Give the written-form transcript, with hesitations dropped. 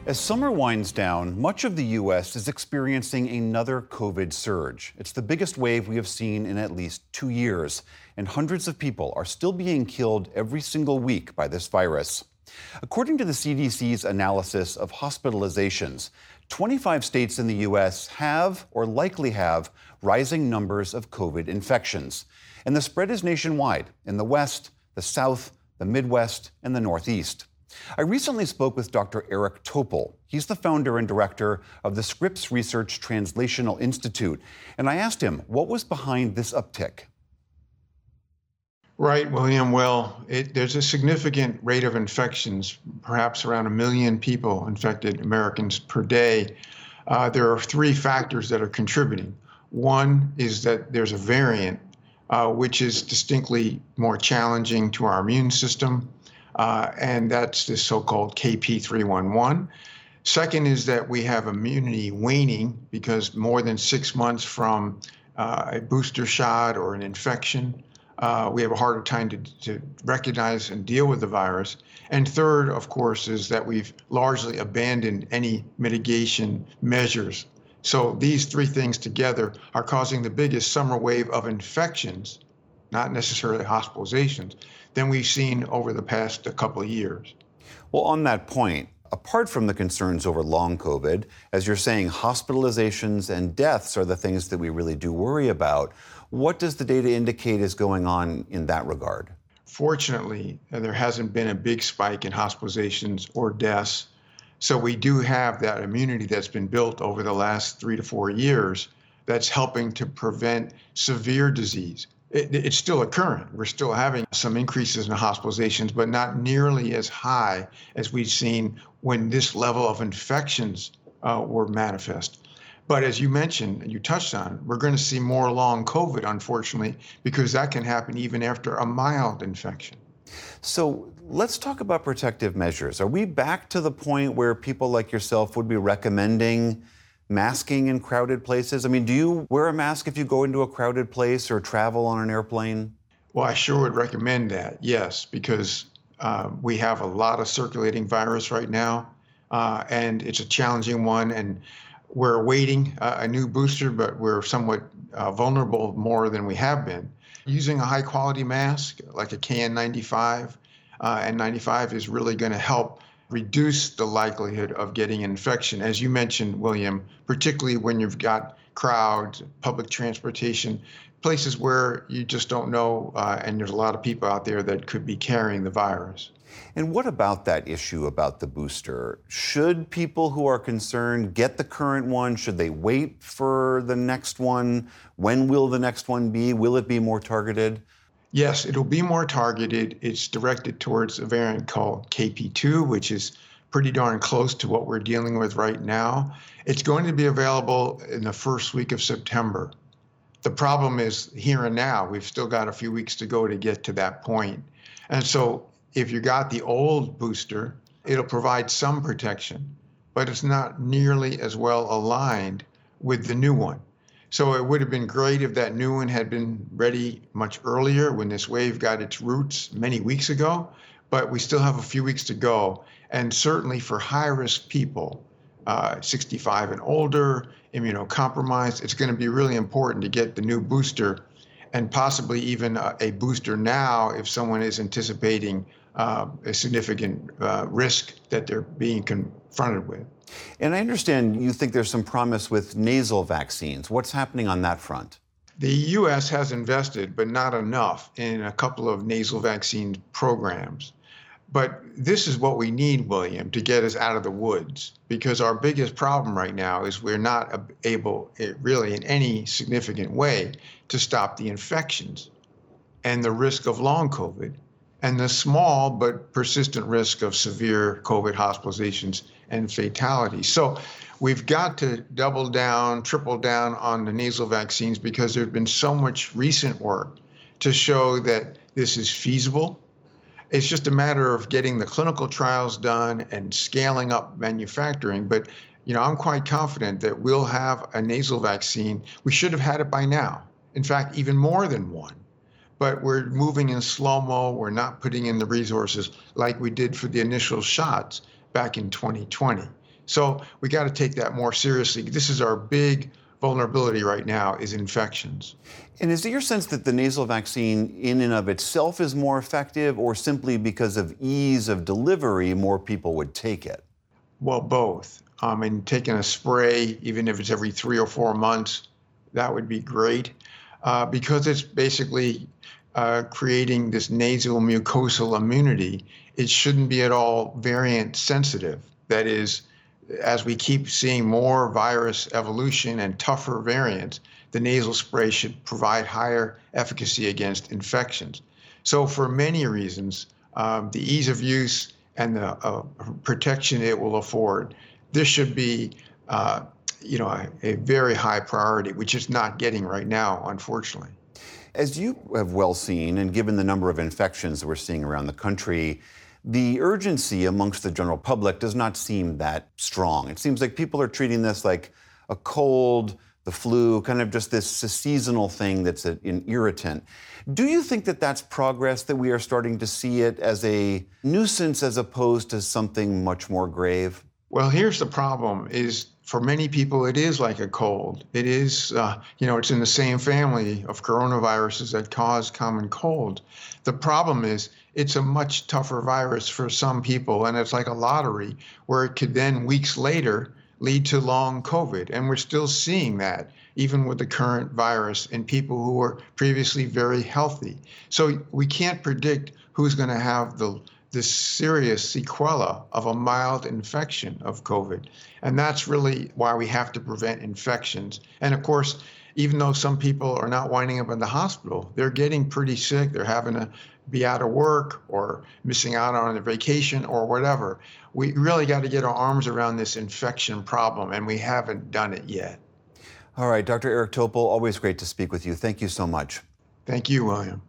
As summer winds down, much of the U.S. is experiencing another COVID surge. It's the biggest wave we have seen in at least 2 years, and hundreds of people are still being killed every single week by this virus. According to the CDC's analysis of hospitalizations, 25 states in the U.S. have or likely have rising numbers of COVID infections. And the spread is nationwide in the West, the South, the Midwest, and the Northeast. I recently spoke with Dr. Eric Topol. He's the founder and director of the Scripps Research Translational Institute. And I asked him what was behind this uptick. Right, William. Well, there's a significant rate of infections, perhaps around 1 million people infected Americans per day. There are 3 factors that are contributing. One is that there's a variant, which is distinctly more challenging to our immune system. And that's the so-called KP.3.1.1. Second is that we have immunity waning because more than 6 months from a booster shot or an infection, we have a harder time to recognize and deal with the virus. And third, of course, is that we've largely abandoned any mitigation measures. So these 3 things together are causing the biggest summer wave of infections, not necessarily hospitalizations, than we've seen over the past couple of years. Well, on that point, apart from the concerns over long COVID, as you're saying, hospitalizations and deaths are the things that we really do worry about. What does the data indicate is going on in that regard? Fortunately, there hasn't been a big spike in hospitalizations or deaths. So we do have that immunity that's been built over the last 3 to 4 years that's helping to prevent severe disease. It's still occurring. We're still having some increases in hospitalizations, but not nearly as high as we've seen when this level of infections were manifest. But as you mentioned, and you touched on, we're going to see more long COVID, unfortunately, because that can happen even after a mild infection. So let's talk about protective measures. Are we back to the point where people like yourself would be recommending masking in crowded places? I mean, do you wear a mask if you go into a crowded place or travel on an airplane? Well, I sure would recommend that, yes, because we have a lot of circulating virus right now, and it's a challenging one, and we're awaiting a new booster, but we're somewhat vulnerable more than we have been. Using a high-quality mask, like a KN95, N95 is really going to help reduce the likelihood of getting an infection. As you mentioned, William, particularly when you've got crowds, public transportation, places where you just don't know, and there's a lot of people out there that could be carrying the virus. And what about that issue about the booster? Should people who are concerned get the current one? Should they wait for the next one? When will the next one be? Will it be more targeted? Yes, it'll be more targeted. It's directed towards a variant called KP.2, which is pretty darn close to what we're dealing with right now. It's going to be available in the first week of September. The problem is here and now. We've still got a few weeks to go to get to that point. And so if you got the old booster, it'll provide some protection, but it's not nearly as well aligned with the new one. So it would have been great if that new one had been ready much earlier when this wave got its roots many weeks ago, but we still have a few weeks to go. And certainly for high-risk people, 65 and older, immunocompromised, it's going to be really important to get the new booster and possibly even a booster now if someone is anticipating a significant risk that they're being confronted with. And I understand you think there's some promise with nasal vaccines. What's happening on that front? The U.S. has invested, but not enough, in a couple of nasal vaccine programs. But this is what we need, William, to get us out of the woods, because our biggest problem right now is we're not able, really in any significant way, to stop the infections and the risk of long COVID and the small but persistent risk of severe COVID hospitalizations and fatality. So we've got to double down, triple down on the nasal vaccines because there's been so much recent work to show that this is feasible. It's just a matter of getting the clinical trials done and scaling up manufacturing. But, I'm quite confident that we'll have a nasal vaccine. We should have had it by now. In fact, even more than one. But we're moving in slow-mo. We're not putting in the resources like we did for the initial shots back in 2020. So we got to take that more seriously. This is our big vulnerability right now, is infections. And is it your sense that the nasal vaccine in and of itself is more effective, or simply because of ease of delivery, more people would take it? Well, both. And taking a spray, even if it's every 3 or 4 months, that would be great, because it's basically creating this nasal mucosal immunity. It shouldn't be at all variant sensitive. That is, as we keep seeing more virus evolution and tougher variants, the nasal spray should provide higher efficacy against infections. So for many reasons, the ease of use and the protection it will afford, this should be a very high priority, which is not getting right now, unfortunately. As you have well seen, and given the number of infections that we're seeing around the country, the urgency amongst the general public does not seem that strong. It seems like people are treating this like a cold, the flu, kind of just this seasonal thing that's an irritant. Do you think that that's progress, that we are starting to see it as a nuisance as opposed to something much more grave? Well, here's the problem is for many people, it is like a cold. It is, it's in the same family of coronaviruses that cause common cold. The problem is it's a much tougher virus for some people, and it's like a lottery where it could then weeks later lead to long COVID. And we're still seeing that even with the current virus in people who were previously very healthy. So we can't predict who's going to have the serious sequela of a mild infection of COVID. And that's really why we have to prevent infections. And of course, even though some people are not winding up in the hospital, they're getting pretty sick. They're having to be out of work or missing out on their vacation or whatever. We really got to get our arms around this infection problem, and we haven't done it yet. All right, Dr. Eric Topol, always great to speak with you. Thank you so much. Thank you, William.